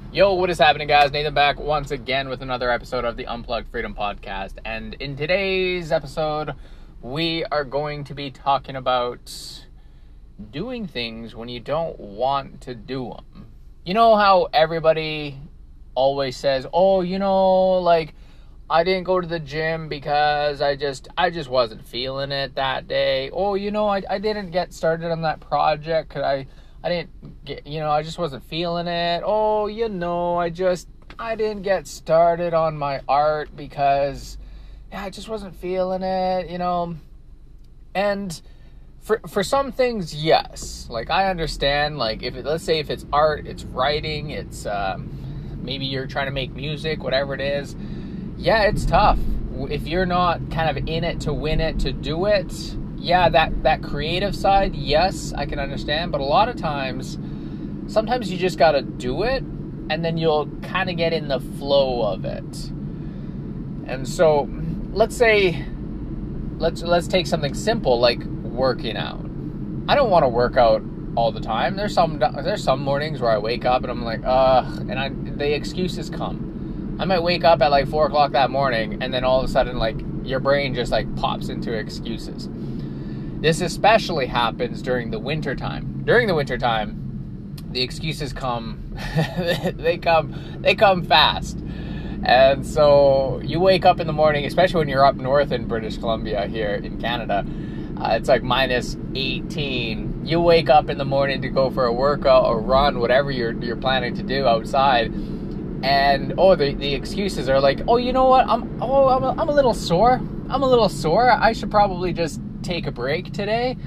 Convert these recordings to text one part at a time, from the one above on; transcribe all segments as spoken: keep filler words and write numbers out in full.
Yo, what is happening, guys? Nathan back once again with another episode of the Unplugged Freedom Podcast. And in today's episode, we are going to be talking about doing things when you don't want to do them. You know how everybody always says, oh, you know, like, I didn't go to the gym because I just I just wasn't feeling it that day. Oh, you know, I, I didn't get started on that project because I... I didn't get, you know, I just wasn't feeling it. Oh, you know, I just, I didn't get started on my art because yeah, I just wasn't feeling it, you know. And for for some things, yes. Like, I understand, like, if it, let's say if it's art, it's writing, it's, um, maybe you're trying to make music, whatever it is. Yeah, it's tough. If you're not kind of in it to win it, to do it, yeah, that, that creative side, yes, I can understand. But a lot of times, sometimes you just got to do it, and then you'll kind of get in the flow of it. And so, let's say, let's let's take something simple like working out. I don't want to work out all the time. There's some there's some mornings where I wake up and I'm like, ugh, and I the excuses come. I might wake up at like four o'clock that morning, and then all of a sudden, like, your brain just like pops into excuses. This especially happens during the winter time. During the winter time, the excuses come, they come, they come fast. And so you wake up in the morning, especially when you're up north in British Columbia here in Canada, uh, it's like minus eighteen. You wake up in the morning to go for a workout or run, whatever you're you're planning to do outside. And, oh, the, the excuses are like, oh, you know what? I'm, oh, I'm a, I'm a little sore. I'm a little sore. I should probably just take a break today.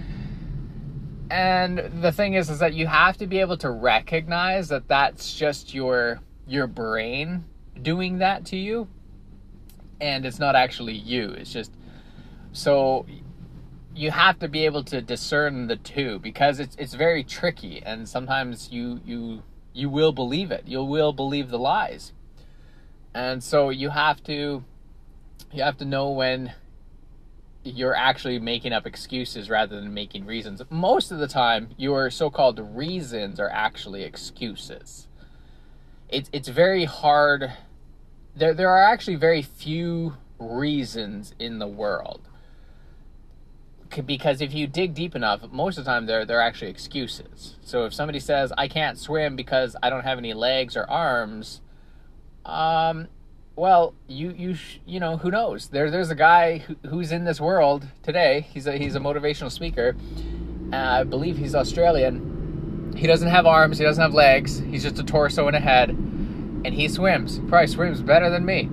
And the thing is, is that you have to be able to recognize that that's just your your brain doing that to you, and it's not actually you. It's just, so you have to be able to discern the two, because it's it's very tricky, and sometimes you you you will believe it. You will believe the lies. And so you have to you have to know when you're actually making up excuses rather than making reasons. Most of the time, your so-called reasons are actually excuses. It's it's very hard. There there are actually very few reasons in the world. Because if you dig deep enough, most of the time they're they're actually excuses. So if somebody says, I can't swim because I don't have any legs or arms, um well, you you sh- you know, who knows? There there's a guy who, who's in this world today. He's a he's a motivational speaker. Uh, I believe he's Australian. He doesn't have arms. He doesn't have legs. He's just a torso and a head, and he swims. He probably swims better than me.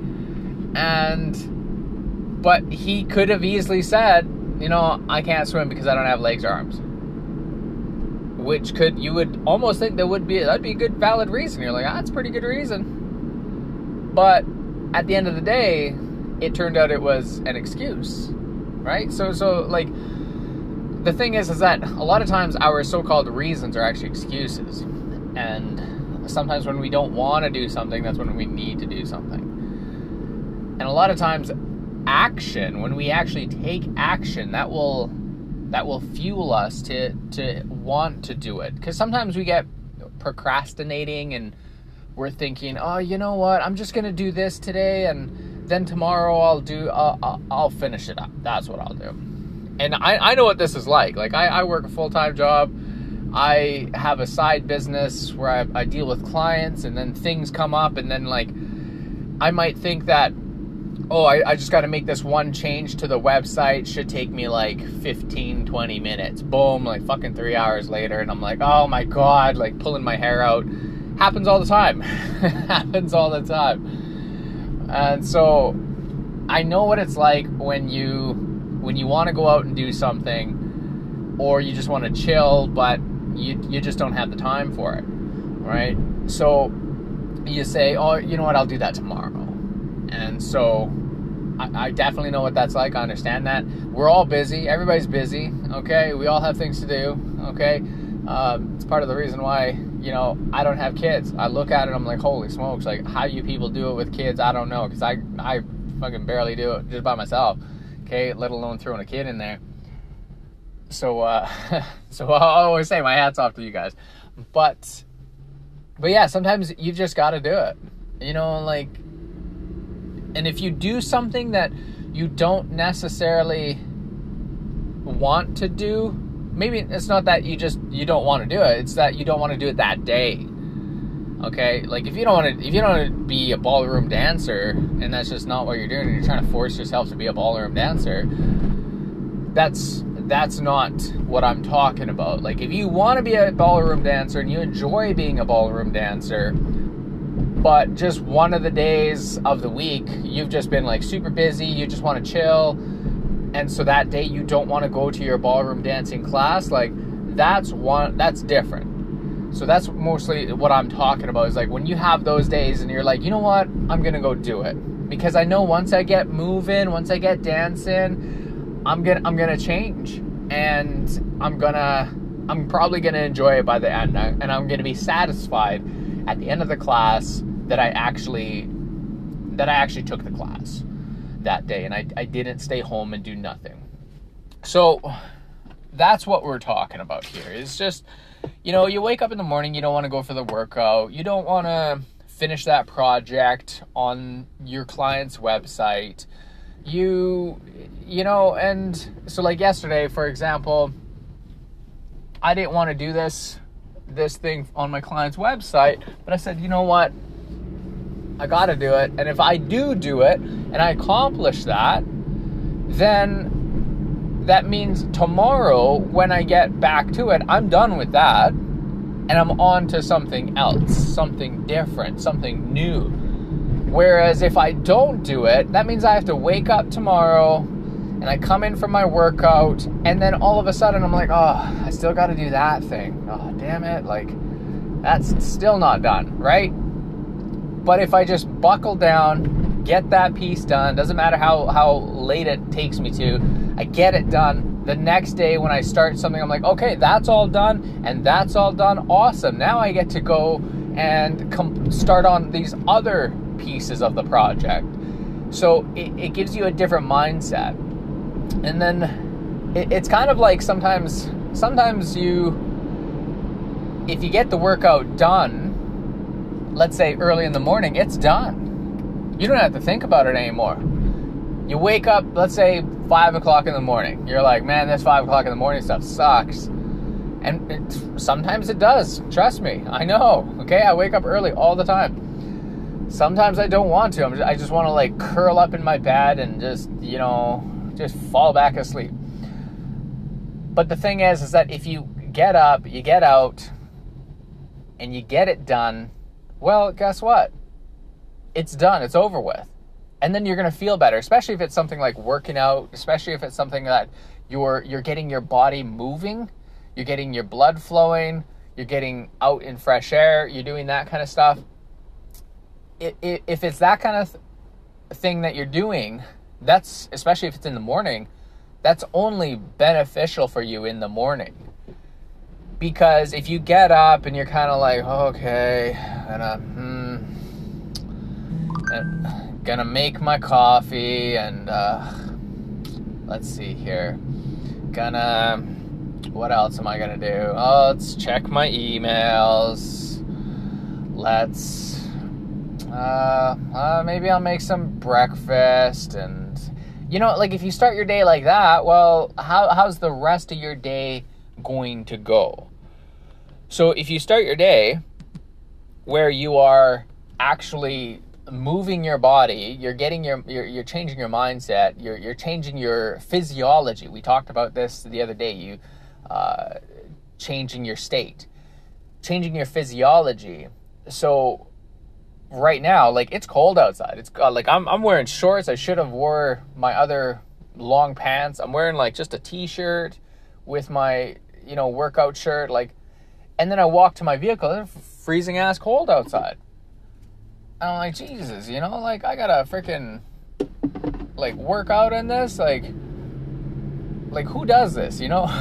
And but he could have easily said, you know, I can't swim because I don't have legs or arms. Which could you would almost think that would be that'd be a good valid reason. You're like, ah, that's a pretty good reason. But at the end of the day, it turned out it was an excuse, right? So, so like, the thing is, is that a lot of times our so-called reasons are actually excuses. And sometimes when we don't want to do something, that's when we need to do something. And a lot of times, action, when we actually take action, that will, that will fuel us to, to want to do it. Because sometimes we get procrastinating and we're thinking, oh, you know what? I'm just going to do this today, and then tomorrow I'll do, uh, I'll, I'll finish it up. That's what I'll do. And I, I know what this is like. Like, I, I work a full-time job. I have a side business where I, I deal with clients, and then things come up, and then, like, I might think that, oh, I, I just got to make this one change to the website. Should take me, like, fifteen, twenty minutes. Boom, like, fucking three hours later, and I'm like, oh, my God, like, pulling my hair out. Happens all the time. Happens all the time. And so I know what it's like when you when you want to go out and do something, or you just want to chill, but you you just don't have the time for it, right? So you say, oh, you know what, I'll do that tomorrow. And so I, I definitely know what that's like. I understand that. We're all busy. Everybody's busy, okay? We all have things to do, okay? Um, it's part of the reason why, you know, I don't have kids. I look at it, I'm like, holy smokes, like, how you people do it with kids, I don't know, because I, I fucking barely do it just by myself, okay, let alone throwing a kid in there. So, uh, so I'll always say my hat's off to you guys. But but yeah, sometimes you just got to do it, you know, like, and if you do something that you don't necessarily want to do, maybe it's not that you just, you don't want to do it. It's that you don't want to do it that day. Okay. Like if you don't want to, if you don't want to be a ballroom dancer and that's just not what you're doing, and you're trying to force yourself to be a ballroom dancer, that's, that's not what I'm talking about. Like if you want to be a ballroom dancer and you enjoy being a ballroom dancer, but just one of the days of the week, you've just been like super busy, you just want to chill, and so that day you don't want to go to your ballroom dancing class, like that's one, that's different. So that's mostly what I'm talking about, is like when you have those days and you're like, you know what, I'm going to go do it. Because I know once I get moving, once I get dancing, I'm going to I'm going to change, and I'm going to I'm probably going to enjoy it by the end, and I'm going to be satisfied at the end of the class that I actually that I actually took the class that day, and I, I didn't stay home and do nothing. So that's what we're talking about here. It's just, you know, you wake up in the morning, you don't want to go for the workout, you don't want to finish that project on your client's website, you you know, and so like yesterday, for example, I didn't want to do this this thing on my client's website, but I said, you know what, I gotta do it, and if I do do it and I accomplish that, then that means tomorrow when I get back to it, I'm done with that and I'm on to something else, something different, something new. Whereas if I don't do it, that means I have to wake up tomorrow and I come in from my workout, and then all of a sudden I'm like, oh, I still got to do that thing. Oh, damn it. Like, that's still not done, right? But if I just buckle down, get that piece done, doesn't matter how, how late it takes me to, I get it done. The next day when I start something, I'm like, okay, that's all done, and that's all done. Awesome. Now I get to go and com- start on these other pieces of the project. So it, it gives you a different mindset. And then it, it's kind of like sometimes, sometimes you, if you get the workout done, let's say early in the morning, it's done. You don't have to think about it anymore. You wake up, let's say five o'clock in the morning. You're like, man, this five o'clock in the morning stuff sucks. And it, sometimes it does. Trust me. I know. Okay. I wake up early all the time. Sometimes I don't want to. I'm just, I just want to like curl up in my bed and just, you know, just fall back asleep. But the thing is, is that if you get up, you get out, and you get it done, well, guess what? It's done. It's over with. And then you're going to feel better, especially if it's something like working out, especially if it's something that you're you're getting your body moving, you're getting your blood flowing, you're getting out in fresh air, you're doing that kind of stuff. It, it, if it's that kind of th- thing that you're doing, that's, especially if it's in the morning, that's only beneficial for you in the morning. Because if you get up and you're kind of like, okay, gonna, hmm, and gonna make my coffee, and uh, let's see here, gonna, what else am I gonna do? Oh, let's check my emails. Let's, uh, uh, maybe I'll make some breakfast. And, you know, like if you start your day like that, well, how how's the rest of your day going to go? So if you start your day where you are actually moving your body, you're getting your, you're, you're changing your mindset, you're, you're changing your physiology. We talked about this the other day, you, uh, changing your state, changing your physiology. So right now, like, it's cold outside. It's uh, like, I'm, I'm wearing shorts. I should have wore my other long pants. I'm wearing like just a t-shirt with my, you know, workout shirt, like, and then I walk to my vehicle. It's freezing ass cold outside. And I'm like, Jesus, you know, like, I gotta freaking, like, work out in this. Like, like, who does this, you know?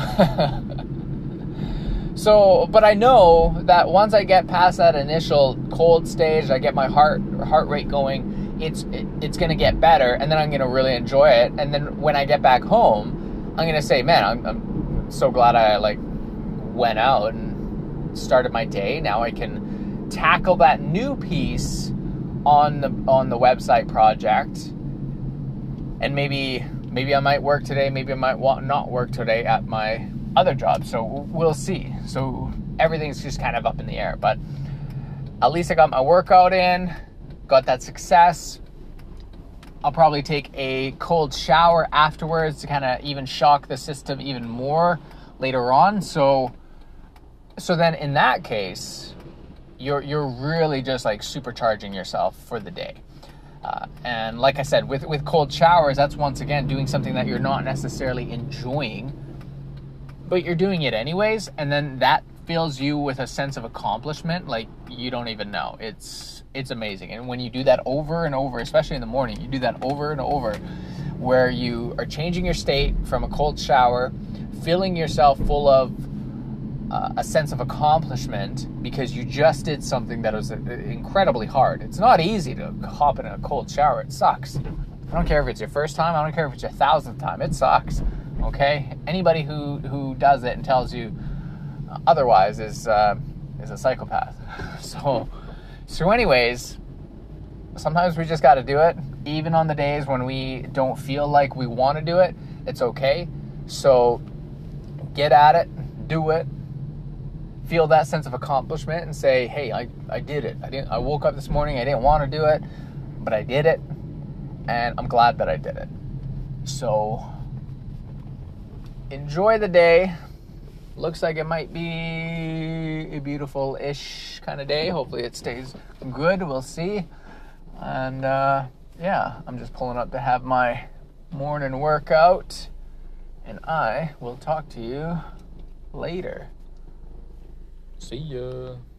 So, but I know that once I get past that initial cold stage, I get my heart heart rate going, it's it, it's gonna get better, and then I'm gonna really enjoy it. And then when I get back home, I'm gonna say, man, I'm, I'm so glad I, like, went out and started my day. Now I can tackle that new piece on the on the website project. And maybe maybe I might work today, maybe I might want not work today at my other job. So we'll see. So everything's just kind of up in the air. But at least I got my workout in, got that success. I'll probably take a cold shower afterwards to kind of even shock the system even more later on. So so then in that case, you're you're really just like supercharging yourself for the day. Uh, and like I said, with, with cold showers, that's once again doing something that you're not necessarily enjoying, but you're doing it anyways. And then that fills you with a sense of accomplishment like you don't even know. It's it's amazing. And when you do that over and over, especially in the morning, you do that over and over, where you are changing your state from a cold shower, filling yourself full of uh, a sense of accomplishment because you just did something that was incredibly hard. It's not easy to hop in a cold shower. It sucks. I don't care if it's your first time. I don't care if it's your thousandth time. It sucks. Okay? Anybody who, who does it and tells you otherwise is uh, is a psychopath. So, so anyways, sometimes we just got to do it. Even on the days when we don't feel like we want to do it, it's okay. So get at it, do it, feel that sense of accomplishment and say, hey, I, I did it. I didn't. I woke up this morning, I didn't want to do it, but I did it, and I'm glad that I did it. So enjoy the day. Looks like it might be a beautiful-ish kind of day. Hopefully it stays good. We'll see. And, uh, yeah, I'm just pulling up to have my morning workout. And I will talk to you later. See ya.